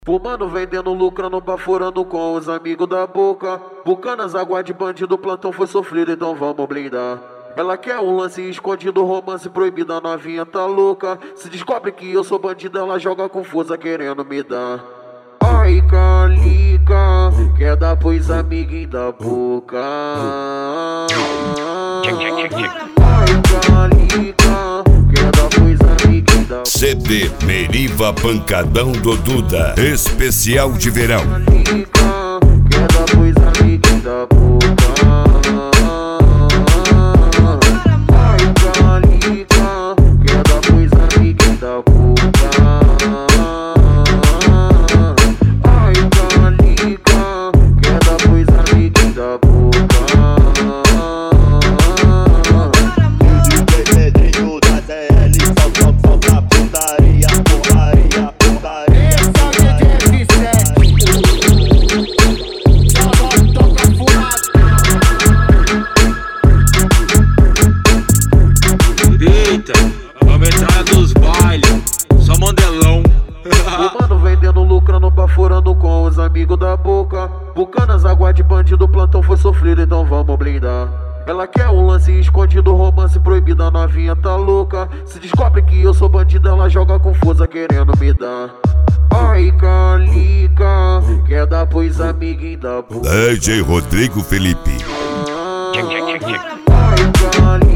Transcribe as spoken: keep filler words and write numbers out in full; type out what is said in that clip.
Fumando, vendendo, lucrando, baforando com os amigos da boca. Bucanas, água de bandido, plantão foi sofrido, então vamos blindar. Ela quer um lance escondido, romance proibido, a novinha tá louca. Se descobre que eu sou bandido, ela joga confusa querendo me dar. Ai, calica, quer dar pros amiguinhos da boca. Ai, calica, quer dar pros amiguinhos da boca. C D Meriva Pancadão do Duda, especial de verão. Calica, quer dar pros amiguinhos da boca. Ai, calica, quer dar pros amiguinhos da boca. Ai, calica, quer dar pros amiguinhos da boca. D J Pedrinho da T L, só só só pra putaria, porraria, putaria. Esse é o D J F sete. Só toca fumado. Eita, vamos entrar nos bailes, só mandelão. Fumando, vendendo, lucrando, baforando com os amigos da boca. Bucanas, água de bandido, plantão foi sofrido, então vamos blindar. Ela quer um lance escondido, romance proibido, a novinha tá louca. Se descobre que eu sou bandido, ela joga confusa querendo me dar. Ai, calica, quer dar pros amiguinhos da boca. D J Rodrigo Felipe. Ai, calica.